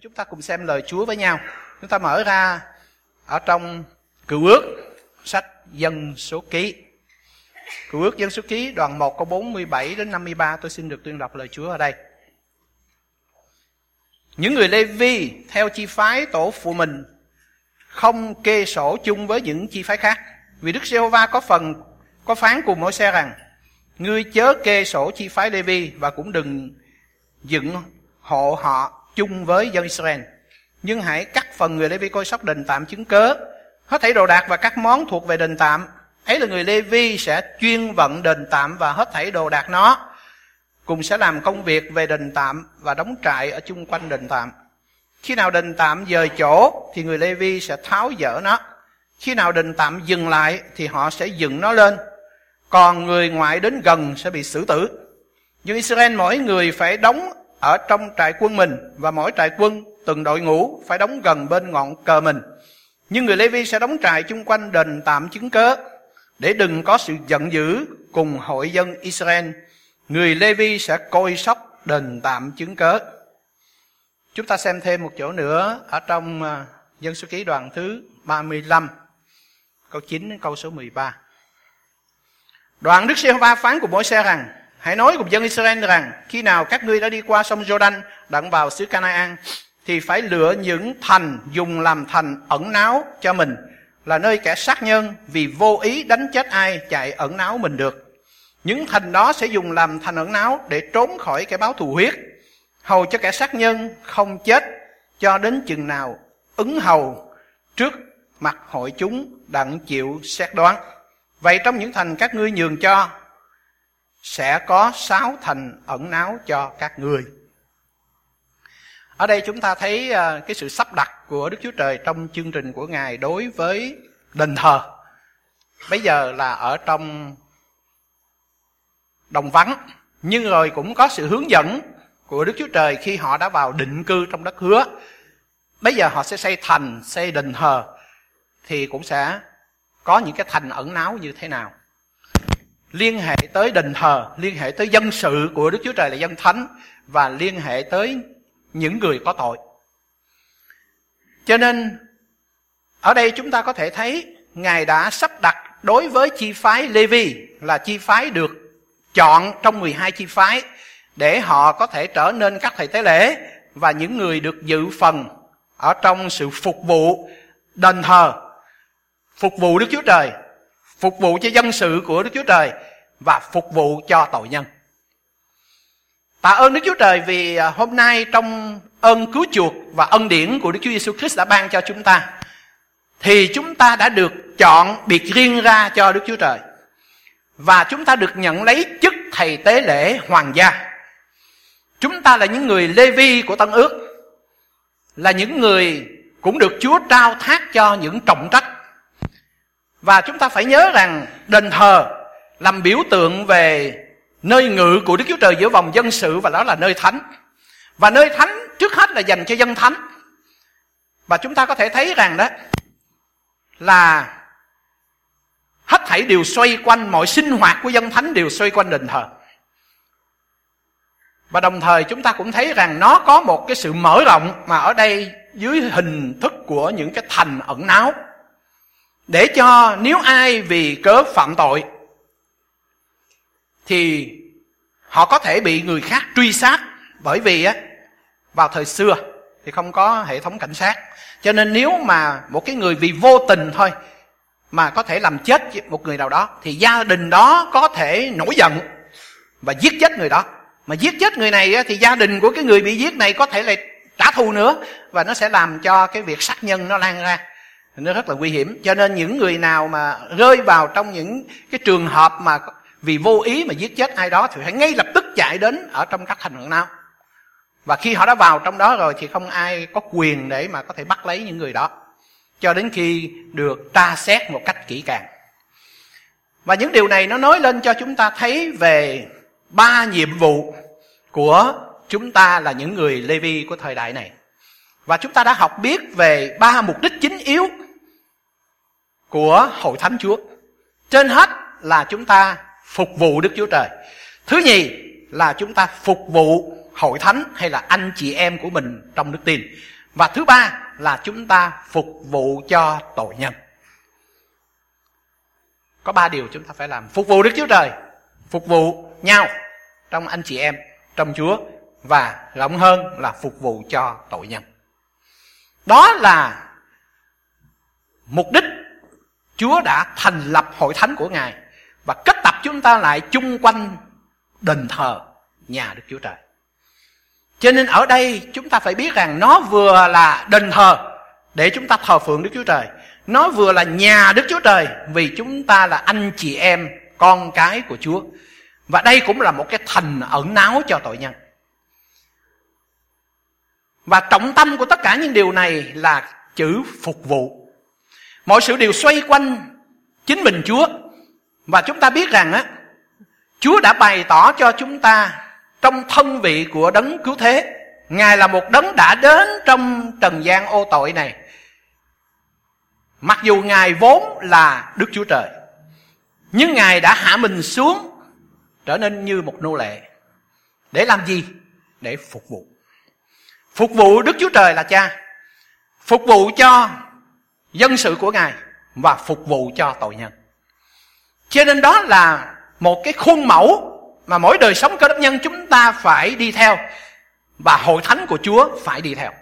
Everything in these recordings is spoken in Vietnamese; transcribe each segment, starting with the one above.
Chúng ta cùng xem lời Chúa với nhau. Chúng ta mở ra ở trong Cựu Ước, sách Dân Số Ký. Cựu Ước Dân Số Ký đoạn 1 câu 47 đến 53. Tôi xin được tuyên đọc lời Chúa ở đây. Những người Lê-vi theo chi phái tổ phụ mình không kê sổ chung với những chi phái khác, vì Đức Giê-hô-va có phán cùng Môi-se rằng: ngươi chớ kê sổ chi phái Lê-vi và cũng đừng dựng hộ họ chung với dân Israel, nhưng hãy cắt phần người Lê-vi coi sóc đền tạm chứng cớ, hết thảy đồ đạc và các món thuộc về đền tạm. Ấy là người Lê-vi sẽ chuyên vận đền tạm và hết thảy đồ đạc nó, cùng sẽ làm công việc về đền tạm và đóng trại ở chung quanh đền tạm. Khi nào đền tạm dời chỗ thì người Lê-vi sẽ tháo dỡ nó. Khi nào đền tạm dừng lại thì họ sẽ dựng nó lên. Còn người ngoại đến gần sẽ bị xử tử. Nhưng Israel mỗi người phải đóng ở trong trại quân mình, và mỗi trại quân từng đội ngũ phải đóng gần bên ngọn cờ mình. Nhưng người Lê-vi sẽ đóng trại chung quanh đền tạm chứng cớ, để đừng có sự giận dữ cùng hội dân Israel. Người Lê-vi sẽ coi sóc đền tạm chứng cớ. Chúng ta xem thêm một chỗ nữa ở trong Dân Số Ký đoạn thứ 35, câu 9 đến câu số 13. Đoạn Đức Giê-hô-va phán của Môi-se rằng: hãy nói cùng dân Israel rằng, khi nào các ngươi đã đi qua sông Giô-đanh đặng vào xứ Ca-na-an, thì phải lựa những thành dùng làm thành ẩn náu cho mình, là nơi kẻ sát nhân vì vô ý đánh chết ai chạy ẩn náu mình được. Những thành đó sẽ dùng làm thành ẩn náu để trốn khỏi kẻ báo thù huyết, hầu cho kẻ sát nhân không chết cho đến chừng nào ứng hầu trước mặt hội chúng đặng chịu xét đoán. Vậy trong những thành các ngươi nhường cho, sẽ có 6 thành ẩn náu cho các ngươi. Ở đây chúng ta thấy cái sự sắp đặt của Đức Chúa Trời trong chương trình của Ngài đối với đền thờ. Bây giờ là ở trong đồng vắng, nhưng rồi cũng có sự hướng dẫn của Đức Chúa Trời khi họ đã vào định cư trong đất hứa. Bây giờ họ sẽ xây thành, xây đền thờ, thì cũng sẽ có những cái thành ẩn náu như thế nào. Liên hệ tới đền thờ, liên hệ tới dân sự của Đức Chúa Trời là dân thánh, và liên hệ tới những người có tội. Cho nên ở đây chúng ta có thể thấy Ngài đã sắp đặt đối với chi phái Lê-vi, là chi phái được chọn trong 12 chi phái, để họ có thể trở nên các thầy tế lễ và những người được dự phần ở trong sự phục vụ đền thờ, phục vụ Đức Chúa Trời, phục vụ cho dân sự của Đức Chúa Trời và phục vụ cho tội nhân. Tạ ơn Đức Chúa Trời vì hôm nay trong ơn cứu chuộc và ân điển của Đức Chúa Giêsu Christ đã ban cho chúng ta, thì chúng ta đã được chọn biệt riêng ra cho Đức Chúa Trời, và chúng ta được nhận lấy chức thầy tế lễ hoàng gia. Chúng ta là những người Lê-vi của Tân Ước, là những người cũng được Chúa trao thác cho những trọng trách. Và chúng ta phải nhớ rằng đền thờ làm biểu tượng về nơi ngự của Đức Chúa Trời giữa vòng dân sự, và đó là nơi thánh. Và nơi thánh trước hết là dành cho dân thánh. Và chúng ta có thể thấy rằng đó là hết thảy đều xoay quanh, mọi sinh hoạt của dân thánh đều xoay quanh đền thờ. Và đồng thời chúng ta cũng thấy rằng nó có một cái sự mở rộng, mà ở đây dưới hình thức của những cái thành ẩn náu, để cho nếu ai vì cớ phạm tội thì họ có thể bị người khác truy sát. Bởi vì vào thời xưa thì không có hệ thống cảnh sát, cho nên nếu mà một cái người vì vô tình thôi mà có thể làm chết một người nào đó, thì gia đình đó có thể nổi giận và giết chết người đó. Mà giết chết người này thì gia đình của cái người bị giết này có thể lại trả thù nữa, và nó sẽ làm cho cái việc sát nhân nó lan ra. Nó rất là nguy hiểm. Cho nên những người nào mà rơi vào trong những cái trường hợp mà vì vô ý mà giết chết ai đó, thì phải ngay lập tức chạy đến ở trong các thành ẩn náu. Và khi họ đã vào trong đó rồi thì không ai có quyền để mà có thể bắt lấy những người đó, cho đến khi được tra xét một cách kỹ càng. Và những điều này nó nói lên cho chúng ta thấy về 3 nhiệm vụ của chúng ta là những người Lê-vi của thời đại này. Và chúng ta đã học biết về 3 mục đích chính yếu của hội thánh Chúa. Trên hết là chúng ta phục vụ Đức Chúa Trời. Thứ nhì là chúng ta phục vụ hội thánh hay là anh chị em của mình trong đức tin. Và thứ ba là chúng ta phục vụ cho tội nhân. Có 3 điều chúng ta phải làm: phục vụ Đức Chúa Trời, phục vụ nhau trong anh chị em trong Chúa, và rộng hơn là phục vụ cho tội nhân. Đó là mục đích Chúa đã thành lập hội thánh của Ngài và kết tập chúng ta lại chung quanh đền thờ nhà Đức Chúa Trời. Cho nên ở đây chúng ta phải biết rằng nó vừa là đền thờ để chúng ta thờ phượng Đức Chúa Trời, nó vừa là nhà Đức Chúa Trời vì chúng ta là anh chị em con cái của Chúa. Và đây cũng là một cái thành ẩn náu cho tội nhân. Và trọng tâm của tất cả những điều này là chữ phục vụ. Mọi sự đều xoay quanh chính mình Chúa. Và chúng ta biết rằng Chúa đã bày tỏ cho chúng ta trong thân vị của đấng cứu thế. Ngài là một đấng đã đến trong trần gian ô tội này. Mặc dù Ngài vốn là Đức Chúa Trời, nhưng Ngài đã hạ mình xuống, trở nên như một nô lệ. Để làm gì? Để phục vụ. Phục vụ Đức Chúa Trời là Cha, phục vụ cho dân sự của Ngài và phục vụ cho tội nhân. Cho nên đó là một cái khuôn mẫu mà mỗi đời sống Cơ Đốc nhân chúng ta phải đi theo, và hội thánh của Chúa phải đi theo.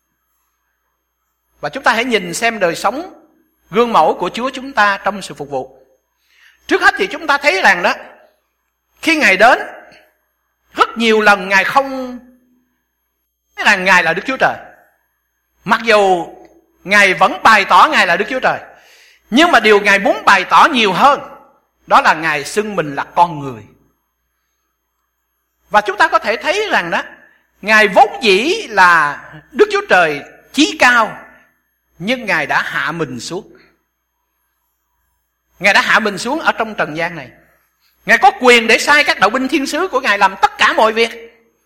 Và chúng ta hãy nhìn xem đời sống gương mẫu của Chúa chúng ta trong sự phục vụ. Trước hết thì chúng ta thấy rằng đó, khi Ngài đến, rất nhiều lần Ngài không nói rằng Ngài là Đức Chúa Trời. Mặc dù Ngài vẫn bày tỏ Ngài là Đức Chúa Trời, nhưng mà điều Ngài muốn bày tỏ nhiều hơn, đó là Ngài xưng mình là con người. Và chúng ta có thể thấy rằng đó, Ngài vốn dĩ là Đức Chúa Trời chí cao, nhưng Ngài đã hạ mình xuống. Ngài đã hạ mình xuống ở trong trần gian này. Ngài có quyền để sai các đạo binh thiên sứ của Ngài làm tất cả mọi việc.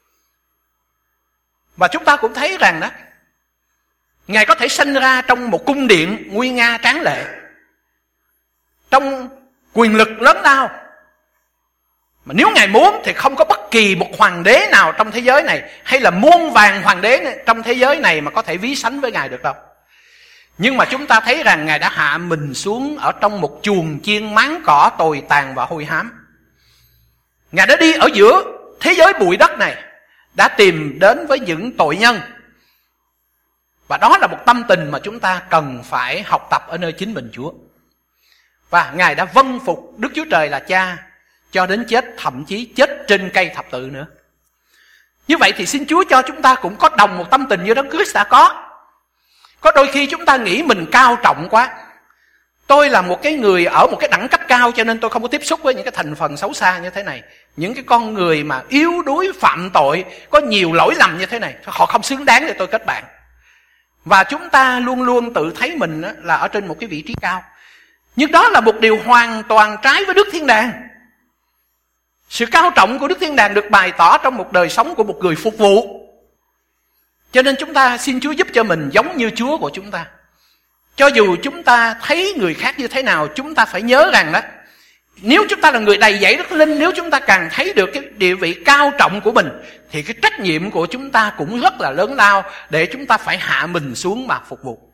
Và chúng ta cũng thấy rằng đó, Ngài có thể sinh ra trong một cung điện nguy nga tráng lệ, trong quyền lực lớn lao. Mà nếu Ngài muốn thì không có bất kỳ một hoàng đế nào trong thế giới này, hay là muôn vàn hoàng đế trong thế giới này mà có thể ví sánh với Ngài được đâu. Nhưng mà chúng ta thấy rằng Ngài đã hạ mình xuống ở trong một chuồng chiên máng cỏ tồi tàn và hôi hám. Ngài đã đi ở giữa thế giới bụi đất này, đã tìm đến với những tội nhân. Và đó là một tâm tình mà chúng ta cần phải học tập ở nơi chính mình Chúa. Và Ngài đã vâng phục Đức Chúa Trời là Cha cho đến chết, thậm chí chết trên cây thập tự nữa. Như vậy thì xin Chúa cho chúng ta cũng có đồng một tâm tình như Đấng Christ đã có. Có đôi khi chúng ta nghĩ mình cao trọng quá. Tôi là một cái người ở một cái đẳng cấp cao, cho nên tôi không có tiếp xúc với những cái thành phần xấu xa như thế này. Những cái con người mà yếu đuối, phạm tội, có nhiều lỗi lầm như thế này, họ không xứng đáng để tôi kết bạn. Và chúng ta luôn luôn tự thấy mình là ở trên một cái vị trí cao. Nhưng đó là một điều hoàn toàn trái với Đức Thiên Đàng. Sự cao trọng của Đức Thiên Đàng được bày tỏ trong một đời sống của một người phục vụ. Cho nên chúng ta xin Chúa giúp cho mình giống như Chúa của chúng ta. Cho dù chúng ta thấy người khác như thế nào, chúng ta phải nhớ rằng đó, nếu chúng ta là người đầy dẫy Đức Linh, nếu chúng ta càng thấy được cái địa vị cao trọng của mình, thì cái trách nhiệm của chúng ta cũng rất là lớn lao, để chúng ta phải hạ mình xuống mà phục vụ.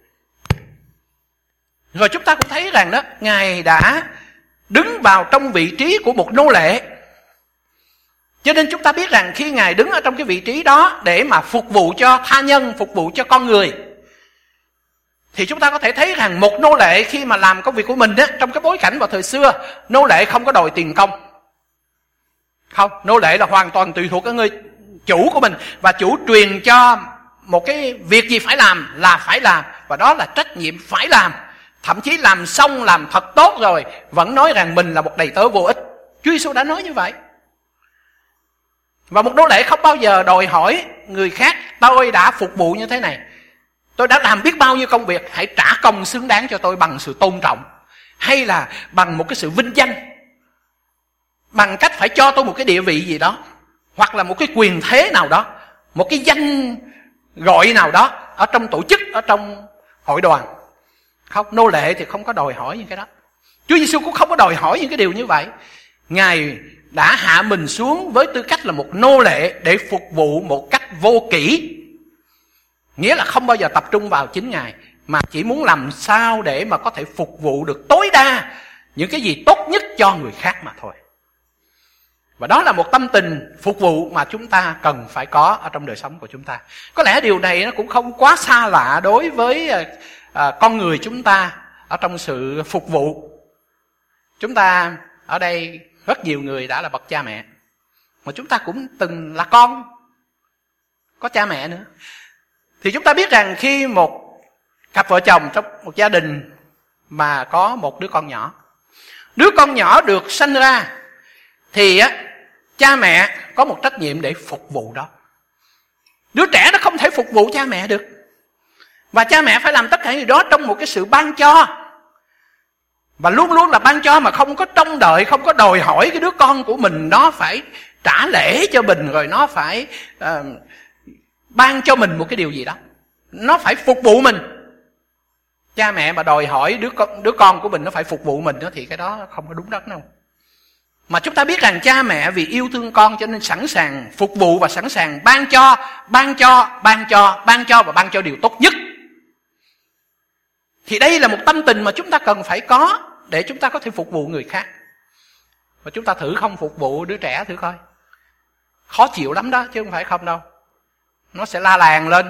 Rồi chúng ta cũng thấy rằng đó, Ngài đã đứng vào trong vị trí của một nô lệ. Cho nên chúng ta biết rằng khi Ngài đứng ở trong cái vị trí đó để mà phục vụ cho tha nhân, phục vụ cho con người, thì chúng ta có thể thấy rằng một nô lệ khi mà làm công việc của mình trong cái bối cảnh vào thời xưa, nô lệ không có đòi tiền công. Không, nô lệ là hoàn toàn tùy thuộc ở người chủ của mình, và chủ truyền cho một cái việc gì phải làm là phải làm, và đó là trách nhiệm phải làm. Thậm chí làm xong, làm thật tốt rồi vẫn nói rằng mình là một đầy tớ vô ích. Chúa Giêsu đã nói như vậy. Và một nô lệ không bao giờ đòi hỏi người khác: tôi đã phục vụ như thế này, tôi đã làm biết bao nhiêu công việc, hãy trả công xứng đáng cho tôi bằng sự tôn trọng, hay là bằng một cái sự vinh danh, bằng cách phải cho tôi một cái địa vị gì đó, hoặc là một cái quyền thế nào đó, một cái danh gọi nào đó ở trong tổ chức, ở trong hội đoàn. Không, nô lệ thì không có đòi hỏi những cái đó. Chúa Giêsu cũng không có đòi hỏi những cái điều như vậy. Ngài đã hạ mình xuống với tư cách là một nô lệ để phục vụ một cách vô kỷ. Nghĩa là không bao giờ tập trung vào chính Ngài, mà chỉ muốn làm sao để mà có thể phục vụ được tối đa những cái gì tốt nhất cho người khác mà thôi. Và đó là một tâm tình phục vụ mà chúng ta cần phải có ở trong đời sống của chúng ta. Có lẽ điều này nó cũng không quá xa lạ đối với con người chúng ta ở trong sự phục vụ. Chúng ta ở đây rất nhiều người đã là bậc cha mẹ, mà chúng ta cũng từng là con có cha mẹ nữa. Thì chúng ta biết rằng khi một cặp vợ chồng trong một gia đình mà có một đứa con nhỏ được sanh ra, thì cha mẹ có một trách nhiệm để phục vụ đó. Đứa trẻ nó không thể phục vụ cha mẹ được, và cha mẹ phải làm tất cả điều đó trong một cái sự ban cho. Và luôn luôn là ban cho, mà không có trông đợi, không có đòi hỏi cái đứa con của mình nó phải trả lễ cho mình, rồi nó phải ban cho mình một cái điều gì đó. Nó phải phục vụ mình. Cha mẹ mà đòi hỏi đứa con của mình nó phải phục vụ mình đó, thì cái đó không có đúng đắn đâu. Mà chúng ta biết rằng cha mẹ vì yêu thương con cho nên sẵn sàng phục vụ và sẵn sàng ban cho và ban cho điều tốt nhất. Thì đây là một tâm tình mà chúng ta cần phải có để chúng ta có thể phục vụ người khác. Và chúng ta thử không phục vụ đứa trẻ thử coi. Khó chịu lắm đó, chứ không phải không đâu. Nó sẽ la làng lên.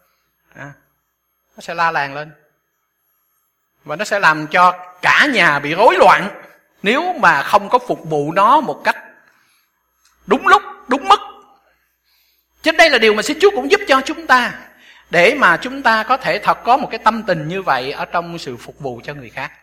Nó sẽ la làng lên. Và nó sẽ làm cho cả nhà bị rối loạn nếu mà không có phục vụ nó một cách đúng lúc, đúng mức. Cho nên đây là điều mà xin Chúa cũng giúp cho chúng ta, để mà chúng ta có thể thật có một cái tâm tình như vậy ở trong sự phục vụ cho người khác.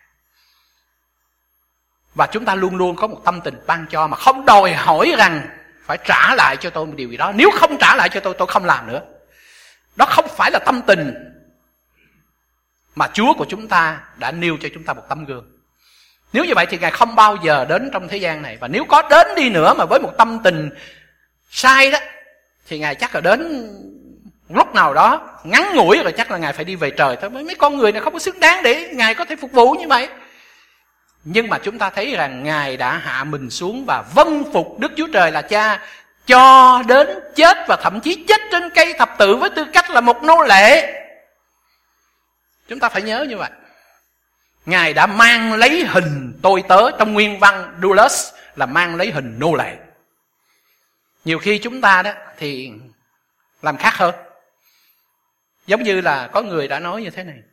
Và chúng ta luôn luôn có một tâm tình ban cho, mà không đòi hỏi rằng phải trả lại cho tôi một điều gì đó. Nếu không trả lại cho tôi không làm nữa. Đó không phải là tâm tình mà Chúa của chúng ta đã nêu cho chúng ta một tấm gương. Nếu như vậy thì Ngài không bao giờ đến trong thế gian này. Và nếu có đến đi nữa mà với một tâm tình sai đó, thì Ngài chắc là đến lúc nào đó ngắn ngủi rồi chắc là Ngài phải đi về trời thôi. Mấy con người này không có xứng đáng để Ngài có thể phục vụ như vậy. Nhưng mà chúng ta thấy rằng Ngài đã hạ mình xuống và vâng phục Đức Chúa Trời là Cha, cho đến chết, và thậm chí chết trên cây thập tự với tư cách là một nô lệ. Chúng ta phải nhớ như vậy. Ngài đã mang lấy hình tôi tớ, trong nguyên văn doulos là mang lấy hình nô lệ. Nhiều khi chúng ta đó thì làm khác hơn. Giống như là có người đã nói như thế này: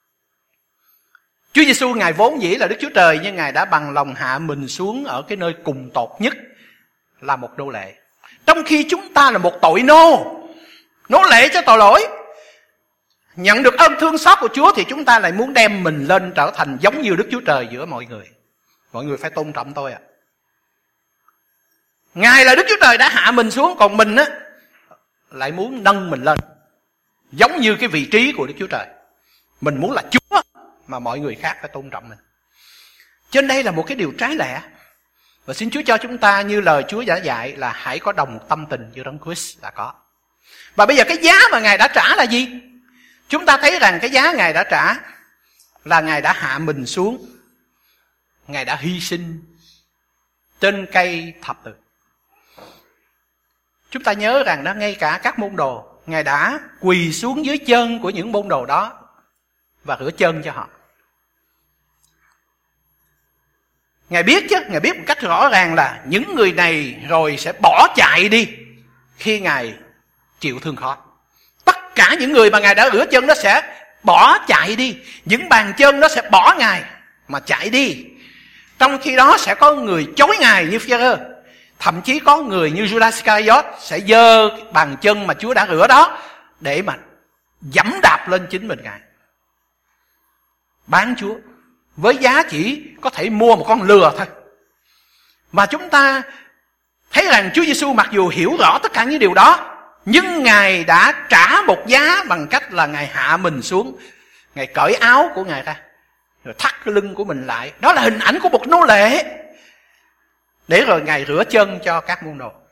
Chúa Giêsu Ngài vốn dĩ là Đức Chúa Trời, nhưng Ngài đã bằng lòng hạ mình xuống ở cái nơi cùng tột nhất là một nô lệ. Trong khi chúng ta là một tội nô lệ cho tội lỗi, nhận được ơn thương xót của Chúa, thì chúng ta lại muốn đem mình lên trở thành giống như Đức Chúa Trời giữa mọi người. Mọi người phải tôn trọng tôi ạ. Ngài là Đức Chúa Trời đã hạ mình xuống, còn mình á lại muốn nâng mình lên giống như cái vị trí của Đức Chúa Trời. Mình muốn là Chúa mà mọi người khác phải tôn trọng mình. Cho nên đây là một cái điều trái lẽ. Và xin Chúa cho chúng ta như lời Chúa đã dạy là hãy có đồng tâm tình như Đấng Christ đã có. Và bây giờ cái giá mà Ngài đã trả là gì? Chúng ta thấy rằng cái giá Ngài đã trả là Ngài đã hạ mình xuống. Ngài đã hy sinh trên cây thập tự. Chúng ta nhớ rằng đó, ngay cả các môn đồ, Ngài đã quỳ xuống dưới chân của những môn đồ đó và rửa chân cho họ. Ngài biết chứ, Ngài biết một cách rõ ràng là những người này rồi sẽ bỏ chạy đi khi Ngài chịu thương khó. Tất cả những người mà Ngài đã rửa chân đó sẽ bỏ chạy đi. Những bàn chân đó sẽ bỏ Ngài mà chạy đi. Trong khi đó sẽ có người chối Ngài như Phi-e-rơ. Thậm chí có người như Judas Iscariot sẽ giơ bàn chân mà Chúa đã rửa đó để mà giẫm đạp lên chính mình Ngài. Bán Chúa với giá chỉ có thể mua một con lừa thôi. Và chúng ta thấy rằng Chúa Giêsu mặc dù hiểu rõ tất cả những điều đó, nhưng Ngài đã trả một giá bằng cách là Ngài hạ mình xuống. Ngài cởi áo của Ngài ra, rồi thắt cái lưng của mình lại. Đó là hình ảnh của một nô lệ. Để rồi Ngài rửa chân cho các môn đồ.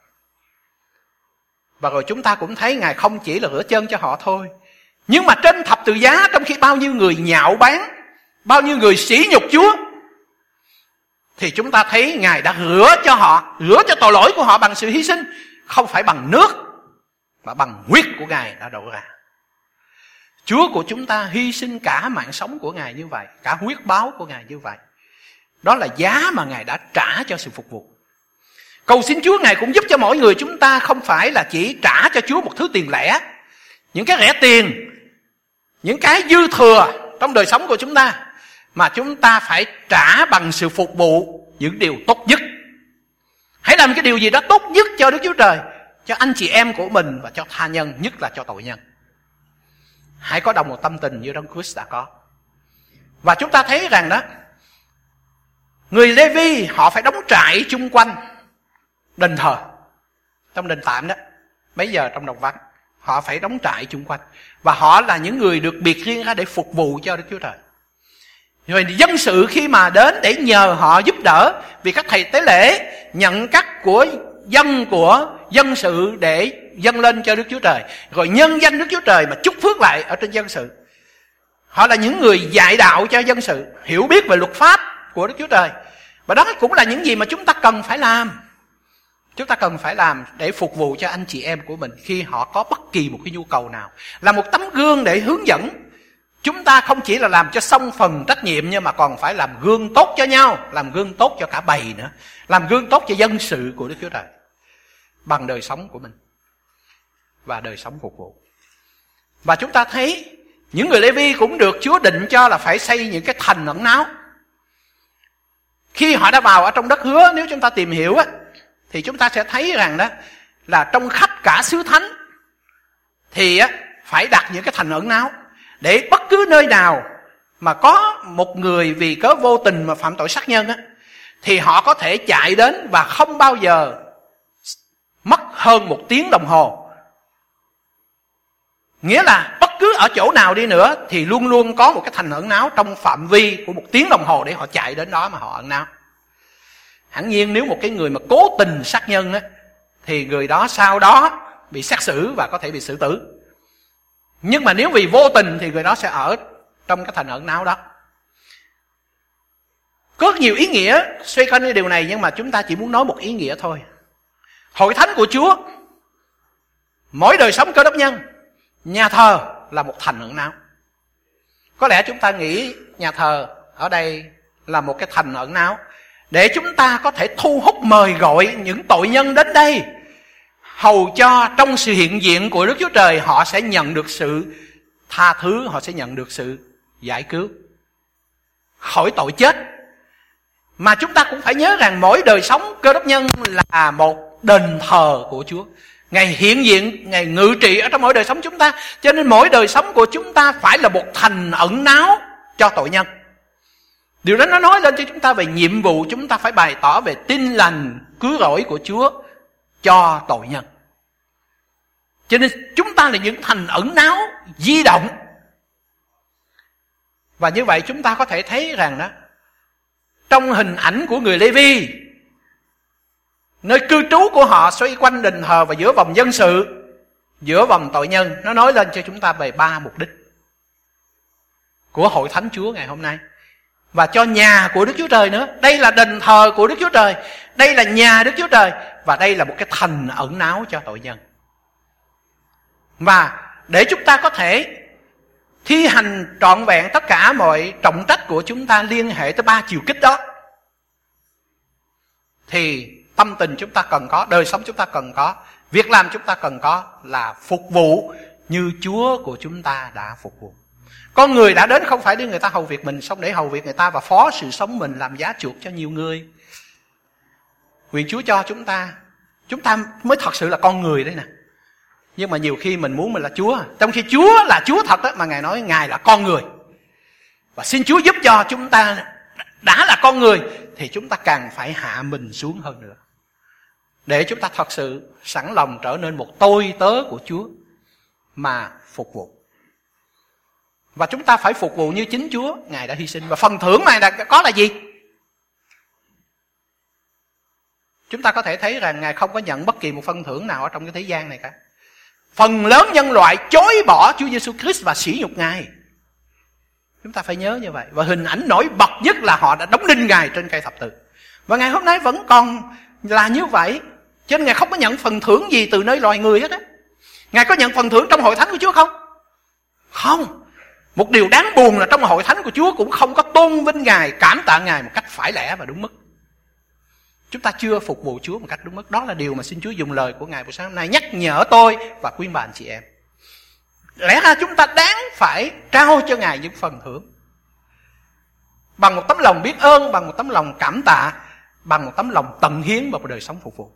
Và rồi chúng ta cũng thấy Ngài không chỉ là rửa chân cho họ thôi, nhưng mà trên thập tự giá, trong khi bao nhiêu người nhạo báng, bao nhiêu người sỉ nhục Chúa, thì chúng ta thấy Ngài đã rửa cho họ, rửa cho tội lỗi của họ bằng sự hy sinh, không phải bằng nước, mà bằng huyết của Ngài đã đổ ra. Chúa của chúng ta hy sinh cả mạng sống của Ngài như vậy, cả huyết báo của Ngài như vậy. Đó là giá mà Ngài đã trả cho sự phục vụ. Cầu xin Chúa Ngài cũng giúp cho mỗi người chúng ta không phải là chỉ trả cho Chúa một thứ tiền lẻ, những cái rẻ tiền, những cái dư thừa trong đời sống của chúng ta, mà chúng ta phải trả bằng sự phục vụ những điều tốt nhất. Hãy làm cái điều gì đó tốt nhất cho Đức Chúa Trời, cho anh chị em của mình và cho tha nhân, nhất là cho tội nhân. Hãy có đồng một tâm tình như Đấng Christ đã có. Và chúng ta thấy rằng đó, người Lê-vi họ phải đóng trại chung quanh đền thờ. Trong đền tạm đó, mấy giờ trong đồng vắng, họ phải đóng trại chung quanh. Và họ là những người được biệt riêng ra để phục vụ cho Đức Chúa Trời. Rồi dân sự khi mà đến để nhờ họ giúp đỡ, vì các thầy tế lễ nhận cắt của dân sự để dâng lên cho Đức Chúa Trời, rồi nhân danh Đức Chúa Trời mà chúc phước lại ở trên dân sự. Họ là những người dạy đạo cho dân sự, hiểu biết về luật pháp của Đức Chúa Trời. Và đó cũng là những gì mà chúng ta cần phải làm. Chúng ta cần phải làm để phục vụ cho anh chị em của mình khi họ có bất kỳ một cái nhu cầu nào. Là một tấm gương để hướng dẫn. Chúng ta không chỉ là làm cho xong phần trách nhiệm, nhưng mà còn phải làm gương tốt cho nhau, làm gương tốt cho cả bầy nữa, làm gương tốt cho dân sự của Đức Chúa Trời bằng đời sống của mình và đời sống phục vụ. Và chúng ta thấy những người Lê-vi cũng được Chúa định cho là phải xây những cái thành ẩn náu. Khi họ đã vào ở trong đất hứa, nếu chúng ta tìm hiểu á, thì chúng ta sẽ thấy rằng đó là trong khắp cả xứ thánh thì á, phải đặt những cái thành ẩn náu, để bất cứ nơi nào mà có một người vì cớ vô tình mà phạm tội sát nhân á, thì họ có thể chạy đến và không bao giờ mất hơn 1 tiếng đồng hồ. Nghĩa là bất cứ ở chỗ nào đi nữa thì luôn luôn có một cái thành ẩn náu trong phạm vi của 1 tiếng đồng hồ để họ chạy đến đó mà họ ẩn náu. Hẳn nhiên nếu một cái người mà cố tình sát nhân á, thì người đó sau đó bị xét xử và có thể bị xử tử. Nhưng mà nếu vì vô tình thì người đó sẽ ở trong cái thành ẩn náu đó. Có nhiều ý nghĩa xoay quanh cái điều này, nhưng mà chúng ta chỉ muốn nói một ý nghĩa thôi. Hội thánh của Chúa, mỗi đời sống Cơ Đốc nhân, nhà thờ là một thành ẩn náu. Có lẽ chúng ta nghĩ nhà thờ ở đây là một cái thành ẩn náu để chúng ta có thể thu hút mời gọi những tội nhân đến đây, hầu cho trong sự hiện diện của Đức Chúa Trời họ sẽ nhận được sự tha thứ, họ sẽ nhận được sự giải cứu khỏi tội chết. Mà chúng ta cũng phải nhớ rằng mỗi đời sống Cơ Đốc nhân là một đền thờ của Chúa. Ngài hiện diện, Ngài ngự trị ở trong mỗi đời sống chúng ta. Cho nên mỗi đời sống của chúng ta phải là một thành ẩn náu cho tội nhân. Điều đó nó nói lên cho chúng ta về nhiệm vụ chúng ta phải bày tỏ về tin lành cứu rỗi của Chúa cho tội nhân. Cho nên chúng ta là những thành ẩn náu di động. Và như vậy chúng ta có thể thấy rằng đó, trong hình ảnh của người Lê-vi, nơi cư trú của họ xoay quanh đền thờ và giữa vòng dân sự, giữa vòng tội nhân, nó nói lên cho chúng ta về 3 mục đích của hội thánh Chúa ngày hôm nay. Và cho nhà của Đức Chúa Trời nữa. Đây là đền thờ của Đức Chúa Trời, đây là nhà Đức Chúa Trời, và đây là một cái thành ẩn náu cho tội nhân. Và để chúng ta có thể thi hành trọn vẹn tất cả mọi trọng trách của chúng ta liên hệ tới 3 chiều kích đó, thì tâm tình chúng ta cần có, đời sống chúng ta cần có, việc làm chúng ta cần có là phục vụ như Chúa của chúng ta đã phục vụ. Con người đã đến không phải để người ta hầu việc mình, xong để hầu việc người ta và phó sự sống mình làm giá chuộc cho nhiều người. Nguyện Chúa cho chúng ta mới thật sự là con người đấy nè. Nhưng mà nhiều khi mình muốn mình là Chúa, trong khi Chúa là Chúa thật đó, mà Ngài nói Ngài là con người. Và xin Chúa giúp cho chúng ta đã là con người thì chúng ta càng phải hạ mình xuống hơn nữa, để chúng ta thật sự sẵn lòng trở nên một tôi tớ của Chúa mà phục vụ. Và chúng ta phải phục vụ như chính Chúa Ngài đã hy sinh. Và phần thưởng này có là gì? Chúng ta có thể thấy rằng Ngài không có nhận bất kỳ một phần thưởng nào ở trong cái thế gian này cả. Phần lớn nhân loại chối bỏ Chúa Giêsu Christ và sỉ nhục Ngài. Chúng ta phải nhớ như vậy. Và hình ảnh nổi bật nhất là họ đã đóng đinh Ngài trên cây thập tự. Và ngày hôm nay vẫn còn là như vậy. Cho nên Ngài không có nhận phần thưởng gì từ nơi loài người hết á. Ngài có nhận phần thưởng trong hội thánh của Chúa không? Không. Một điều đáng buồn là trong hội thánh của Chúa cũng không có tôn vinh Ngài, cảm tạ Ngài một cách phải lẽ và đúng mức. Chúng ta chưa phục vụ Chúa một cách đúng mức. Đó là điều mà xin Chúa dùng lời của Ngài buổi sáng hôm nay nhắc nhở tôi và quý bà anh chị em. Lẽ ra chúng ta đáng phải trao cho Ngài những phần thưởng bằng một tấm lòng biết ơn, bằng một tấm lòng cảm tạ, bằng một tấm lòng tận hiến vào một đời sống phục vụ.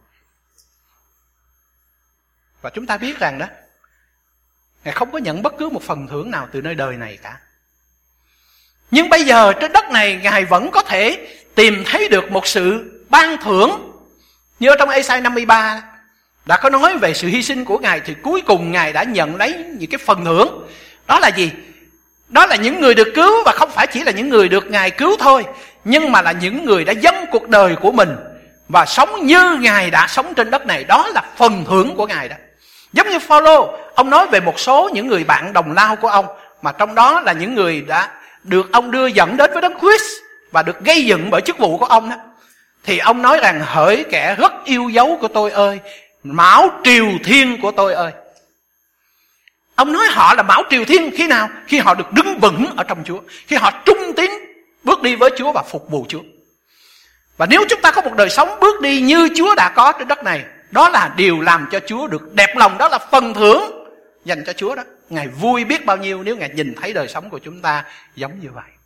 Và chúng ta biết rằng đó, Ngài không có nhận bất cứ một phần thưởng nào từ nơi đời này cả. Nhưng bây giờ trên đất này Ngài vẫn có thể tìm thấy được một sự ban thưởng. Như ở trong Ê-sai 53 đã có nói về sự hy sinh của Ngài, thì cuối cùng Ngài đã nhận lấy những cái phần thưởng. Đó là gì? Đó là những người được cứu, và không phải chỉ là những người được Ngài cứu thôi, nhưng mà là những người đã dâng cuộc đời của mình và sống như Ngài đã sống trên đất này. Đó là phần thưởng của Ngài đó. Giống như Phao-lô, ông nói về một số những người bạn đồng lao của ông, mà trong đó là những người đã được ông đưa dẫn đến với Đấng Christ và được gây dựng bởi chức vụ của ông đó. Thì ông nói rằng: hỡi kẻ rất yêu dấu của tôi ơi, mão triều thiên của tôi ơi. Ông nói họ là mão triều thiên khi nào? Khi họ được đứng vững ở trong Chúa, khi họ trung tín bước đi với Chúa và phục vụ Chúa. Và nếu chúng ta có một đời sống bước đi như Chúa đã có trên đất này, đó là điều làm cho Chúa được đẹp lòng, đó là phần thưởng dành cho Chúa đó. Ngài vui biết bao nhiêu nếu Ngài nhìn thấy đời sống của chúng ta giống như vậy.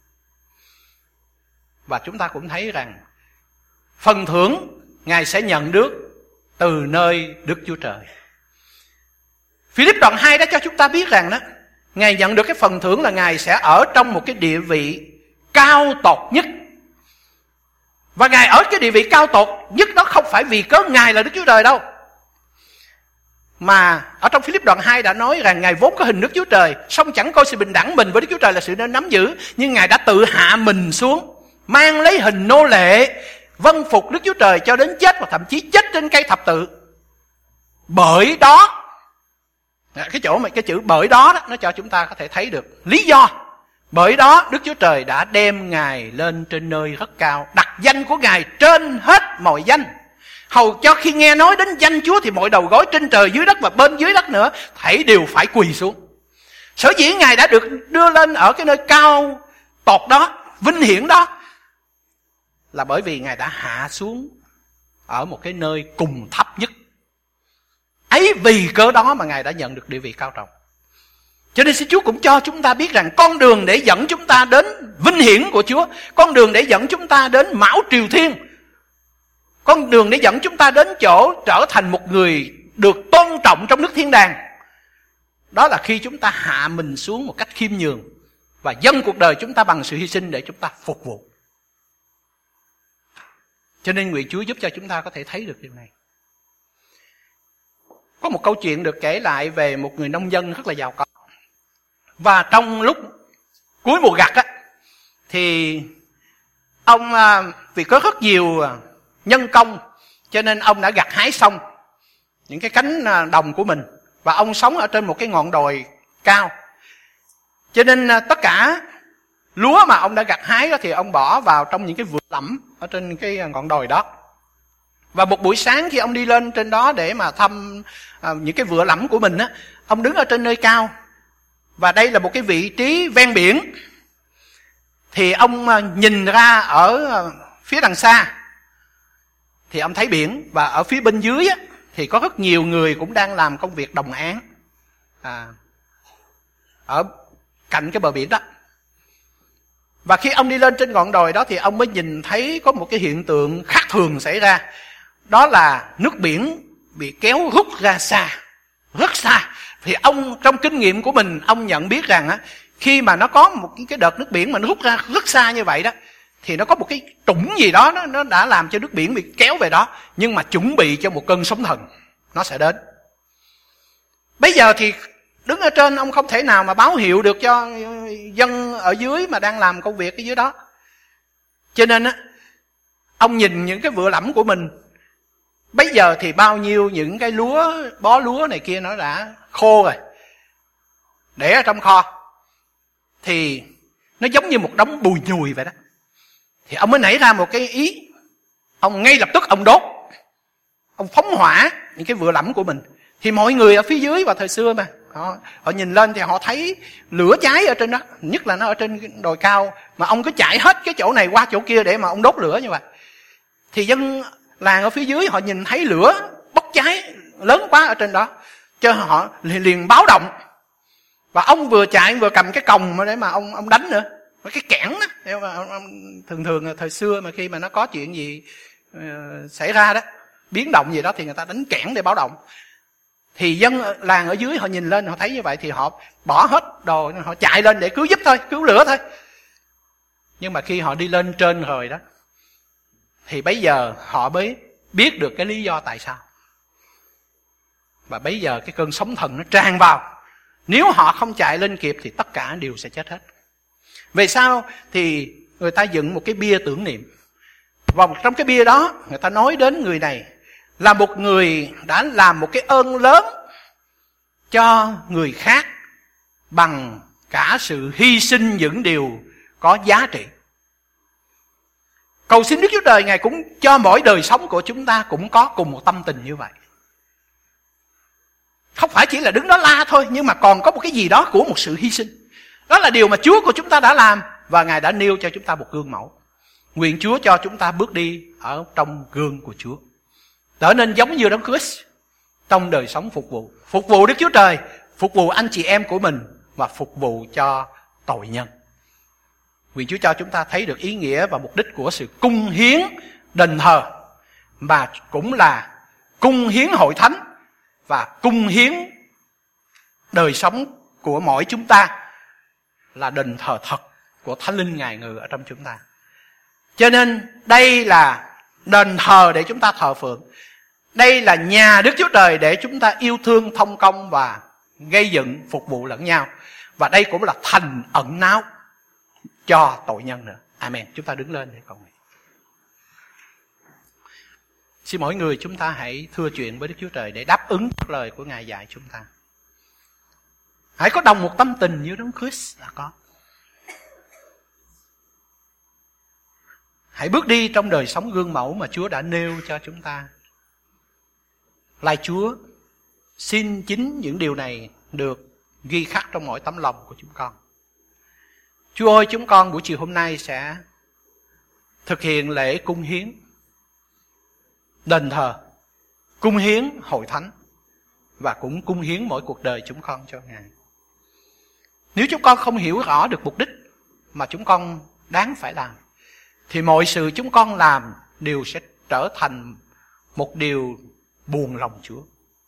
Và chúng ta cũng thấy rằng phần thưởng Ngài sẽ nhận được từ nơi Đức Chúa Trời. Philip đoạn 2 đã cho chúng ta biết rằng đó, Ngài nhận được cái phần thưởng là Ngài sẽ ở trong một cái địa vị cao tột nhất. Và Ngài ở cái địa vị cao tột nhất đó không phải vì cớ Ngài là Đức Chúa Trời đâu, mà ở trong Philip đoạn 2 đã nói rằng Ngài vốn có hình Đức Chúa Trời, song chẳng coi sự bình đẳng mình với Đức Chúa Trời là sự nên nắm giữ, nhưng Ngài đã tự hạ mình xuống, mang lấy hình nô lệ, vâng phục Đức Chúa Trời cho đến chết, và thậm chí chết trên cây thập tự. Bởi đó, cái chữ bởi đó, nó cho chúng ta có thể thấy được lý do. Bởi đó Đức Chúa Trời đã đem Ngài lên trên nơi rất cao, đặt danh của Ngài trên hết mọi danh, hầu cho khi nghe nói đến danh Chúa thì mọi đầu gối trên trời dưới đất và bên dưới đất nữa thảy đều phải quỳ xuống. Sở dĩ Ngài đã được đưa lên ở cái nơi cao tột đó, vinh hiển đó, là bởi vì Ngài đã hạ xuống ở một cái nơi cùng thấp nhất. Ấy vì cớ đó mà Ngài đã nhận được địa vị cao trọng. Cho nên xin Chúa cũng cho chúng ta biết rằng con đường để dẫn chúng ta đến vinh hiển của Chúa, con đường để dẫn chúng ta đến mão triều thiên, con đường để dẫn chúng ta đến chỗ trở thành một người được tôn trọng trong nước thiên đàng, đó là khi chúng ta hạ mình xuống một cách khiêm nhường và dâng cuộc đời chúng ta bằng sự hy sinh để chúng ta phục vụ. Cho nên nguyện Chúa giúp cho chúng ta có thể thấy được điều này. Có một câu chuyện được kể lại về một người nông dân rất là giàu có. Và trong lúc cuối mùa gặt á, thì ông vì có rất nhiều nhân công, cho nên ông đã gặt hái xong những cái cánh đồng của mình. Và ông sống ở trên một cái ngọn đồi cao, cho nên tất cả lúa mà ông đã gặt hái đó thì ông bỏ vào trong những cái vựa lẫm ở trên cái ngọn đồi đó. Và một buổi sáng khi ông đi lên trên đó để mà thăm những cái vựa lẫm của mình á, ông đứng ở trên nơi cao, và đây là một cái vị trí ven biển. Thì ông nhìn ra ở phía đằng xa thì ông thấy biển, và ở phía bên dưới á, thì có rất nhiều người cũng đang làm công việc đồng áng ở cạnh cái bờ biển đó. Và khi ông đi lên trên ngọn đồi đó thì ông mới nhìn thấy có một cái hiện tượng khác thường xảy ra. Đó là nước biển bị kéo rút ra xa, rất xa. Thì ông trong kinh nghiệm của mình, ông nhận biết rằng á, khi mà nó có một cái đợt nước biển mà nó rút ra rất xa như vậy đó, thì nó có một cái trũng gì đó, nó đã làm cho nước biển bị kéo về đó, nhưng mà chuẩn bị cho một cơn sóng thần nó sẽ đến. Bây giờ thì đứng ở trên, ông không thể nào mà báo hiệu được cho dân ở dưới mà đang làm công việc ở dưới đó. Cho nên á, ông nhìn những cái vựa lẫm của mình. Bây giờ thì bao nhiêu những cái lúa, bó lúa này kia nó đã khô rồi, để ở trong kho, thì nó giống như một đống bùi nhùi vậy đó. Thì ông mới nảy ra một cái ý. Ông ngay lập tức ông đốt, ông phóng hỏa những cái vựa lẫm của mình. Thì mọi người ở phía dưới vào thời xưa mà, Họ nhìn lên thì họ thấy lửa cháy ở trên đó, nhất là nó ở trên đồi cao, mà ông cứ chạy hết cái chỗ này qua chỗ kia để mà ông đốt lửa như vậy. Thì dân làng ở phía dưới họ nhìn thấy lửa bốc cháy lớn quá ở trên đó, cho họ liền báo động. Và ông vừa chạy vừa cầm cái còng để mà ông đánh nữa, cái kẽn đó. Thường thời xưa mà khi mà nó có chuyện gì xảy ra đó, biến động gì đó, thì người ta đánh kẽn để báo động. Thì dân làng ở dưới họ nhìn lên, họ thấy như vậy thì họ bỏ hết đồ, họ chạy lên để cứu giúp thôi, cứu lửa thôi. Nhưng mà khi họ đi lên trên rồi đó, thì bây giờ họ mới biết được cái lý do tại sao. Và bây giờ cái cơn sóng thần nó tràn vào. Nếu họ không chạy lên kịp thì tất cả đều sẽ chết hết. Về sau thì người ta dựng một cái bia tưởng niệm. Và trong cái bia đó người ta nói đến người này là một người đã làm một cái ơn lớn cho người khác bằng cả sự hy sinh những điều có giá trị. Cầu xin Đức Chúa Trời Ngài cũng cho mỗi đời sống của chúng ta cũng có cùng một tâm tình như vậy. Không phải chỉ là đứng đó la thôi, nhưng mà còn có một cái gì đó của một sự hy sinh. Đó là điều mà Chúa của chúng ta đã làm, và Ngài đã nêu cho chúng ta một gương mẫu. Nguyện Chúa cho chúng ta bước đi ở trong gương của Chúa, trở nên giống như Đấng Christ trong đời sống phục vụ. Phục vụ Đức Chúa Trời, phục vụ anh chị em của mình, và phục vụ cho tội nhân. Nguyện Chúa cho chúng ta thấy được ý nghĩa và mục đích của sự cung hiến đền thờ, mà cũng là cung hiến hội thánh và cung hiến đời sống của mỗi chúng ta, là đền thờ thật của Thánh Linh Ngài ngự ở trong chúng ta. Cho nên đây là đền thờ để chúng ta thờ phượng. Đây là nhà Đức Chúa Trời để chúng ta yêu thương, thông công và gây dựng, phục vụ lẫn nhau. Và đây cũng là thành ẩn náu cho tội nhân nữa. Amen. Chúng ta đứng lên để cầu nguyện. Xin mỗi người chúng ta hãy thưa chuyện với Đức Chúa Trời để đáp ứng lời của Ngài dạy chúng ta. Hãy có đồng một tâm tình như Đấng Christ đã có. Hãy bước đi trong đời sống gương mẫu mà Chúa đã nêu cho chúng ta. Lạy Chúa, xin chính những điều này được ghi khắc trong mỗi tấm lòng của chúng con. Chúa ơi, chúng con buổi chiều hôm nay sẽ thực hiện lễ cung hiến đền thờ, cung hiến hội thánh, và cũng cung hiến mỗi cuộc đời chúng con cho Ngài. Nếu chúng con không hiểu rõ được mục đích mà chúng con đáng phải làm, thì mọi sự chúng con làm đều sẽ trở thành một điều buồn lòng Chúa.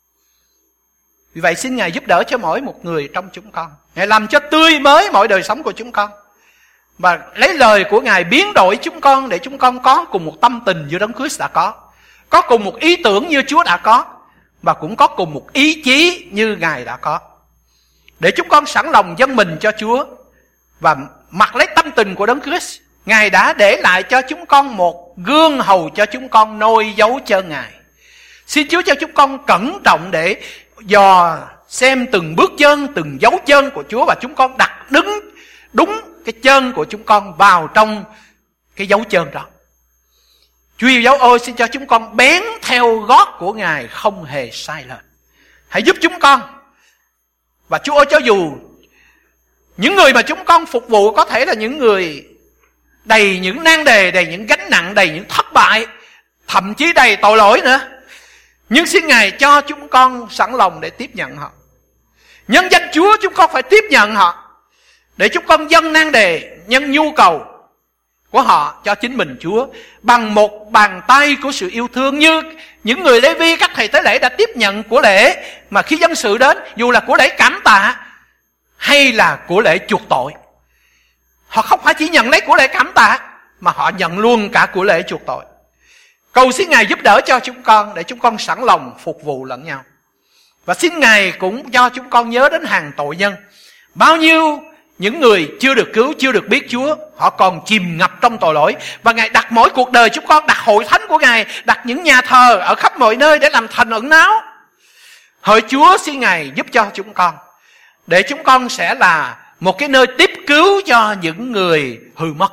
Vì vậy xin Ngài giúp đỡ cho mỗi một người trong chúng con. Ngài làm cho tươi mới mọi đời sống của chúng con, và lấy lời của Ngài biến đổi chúng con để chúng con có cùng một tâm tình như Đấng Christ đã có cùng một ý tưởng như Chúa đã có, và cũng có cùng một ý chí như Ngài đã có. Để chúng con sẵn lòng dâng mình cho Chúa và mặc lấy tâm tình của Đấng Christ. Ngài đã để lại cho chúng con một gương hầu cho chúng con noi dấu chân Ngài. Xin Chúa cho chúng con cẩn trọng để dò xem từng bước chân, từng dấu chân của Chúa, và chúng con đặt đứng đúng cái chân của chúng con vào trong cái dấu chân đó. Chúa yêu dấu ơi, xin cho chúng con bén theo gót của Ngài, không hề sai lệch. Hãy giúp chúng con. Và Chúa ơi, cho dù những người mà chúng con phục vụ có thể là những người đầy những nan đề, đầy những gánh nặng, đầy những thất bại, thậm chí đầy tội lỗi nữa, nhưng xin Ngài cho chúng con sẵn lòng để tiếp nhận họ. Nhân danh Chúa chúng con phải tiếp nhận họ, để chúng con dâng nan đề, nhân nhu cầu của họ cho chính mình Chúa, bằng một bàn tay của sự yêu thương, như những người Lê Vi, các thầy tế lễ đã tiếp nhận của lễ mà khi dân sự đến, dù là của lễ cảm tạ hay là của lễ chuộc tội, họ không phải chỉ nhận lấy của lễ cảm tạ, mà họ nhận luôn cả của lễ chuộc tội. Cầu xin Ngài giúp đỡ cho chúng con, để chúng con sẵn lòng phục vụ lẫn nhau. Và xin Ngài cũng cho chúng con nhớ đến hàng tội nhân. Bao nhiêu những người chưa được cứu, chưa được biết Chúa, họ còn chìm ngập trong tội lỗi. Và Ngài đặt mỗi cuộc đời chúng con, đặt hội thánh của Ngài, đặt những nhà thờ ở khắp mọi nơi để làm thành ẩn náu. Hỡi Chúa, xin Ngài giúp cho chúng con, để chúng con sẽ là một cái nơi tiếp cứu cho những người hư mất.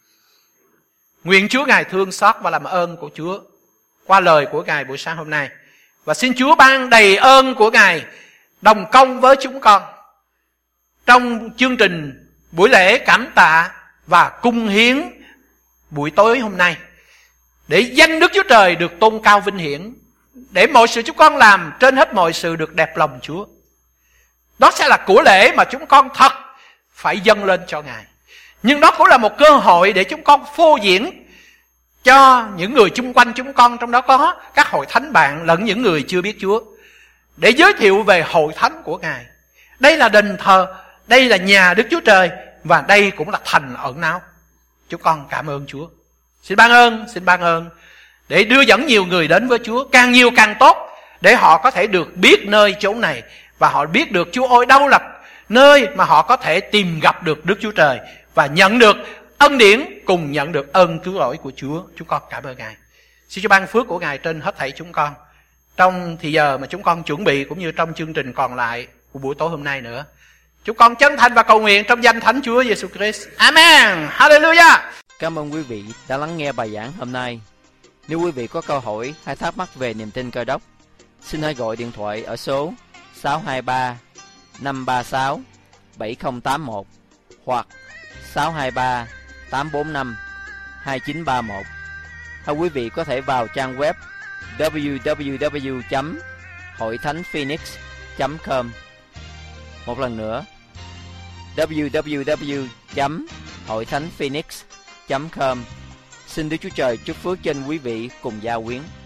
Nguyện Chúa Ngài thương xót và làm ơn của Chúa qua lời của Ngài buổi sáng hôm nay. Và xin Chúa ban đầy ơn của Ngài đồng công với chúng con trong chương trình buổi lễ cảm tạ và cung hiến buổi tối hôm nay, để danh Đức Chúa Trời được tôn cao vinh hiển, để mọi sự chúng con làm trên hết mọi sự được đẹp lòng Chúa. Đó sẽ là của lễ mà chúng con thật phải dâng lên cho Ngài. Nhưng đó cũng là một cơ hội để chúng con phô diễn cho những người chung quanh chúng con, trong đó có các hội thánh bạn lẫn những người chưa biết Chúa, để giới thiệu về hội thánh của Ngài. Đây là đền thờ, đây là nhà Đức Chúa Trời, và đây cũng là thành ẩn náu. Chúng con cảm ơn Chúa. Xin ban ơn để đưa dẫn nhiều người đến với Chúa, càng nhiều càng tốt, để họ có thể được biết nơi chốn này, và họ biết được Chúa ơi đâu là nơi mà họ có thể tìm gặp được Đức Chúa Trời và nhận được ân điển, cùng nhận được ơn cứu rỗi của Chúa. Chúng con cảm ơn Ngài. Xin Chúa ban phước của Ngài trên hết thảy chúng con trong thì giờ mà chúng con chuẩn bị, cũng như trong chương trình còn lại của buổi tối hôm nay nữa. Chúng con chân thành và cầu nguyện trong danh Thánh Chúa Giêsu Christ. Amen. Hallelujah. Cảm ơn quý vị đã lắng nghe bài giảng hôm nay. Nếu quý vị có câu hỏi hay thắc mắc về niềm tin Cơ Đốc, xin hãy gọi điện thoại ở số 623 536 7081 hoặc 623 845 2931. Hay quý vị có thể vào trang web www.hoithanhphoenix.com. Một lần nữa, www.hoithanhphoenix.com. Xin Đức Chúa Trời chúc phước trên quý vị cùng gia quyến.